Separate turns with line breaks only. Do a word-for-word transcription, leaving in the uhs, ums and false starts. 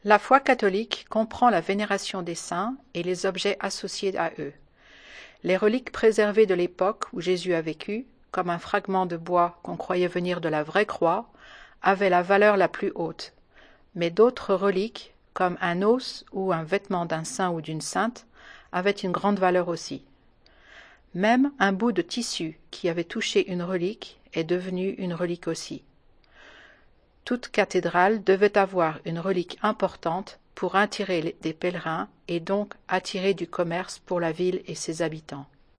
La foi catholique comprend la vénération des saints et les objets associés à eux. Les reliques préservées de l'époque où Jésus a vécu, comme un fragment de bois qu'on croyait venir de la vraie croix, avaient la valeur la plus haute. Mais d'autres reliques, comme un os ou un vêtement d'un saint ou d'une sainte, avaient une grande valeur aussi. Même un bout de tissu qui avait touché une relique est devenu une relique aussi. Toute cathédrale devait avoir une relique importante pour attirer des pèlerins et donc attirer du commerce pour la ville et ses habitants.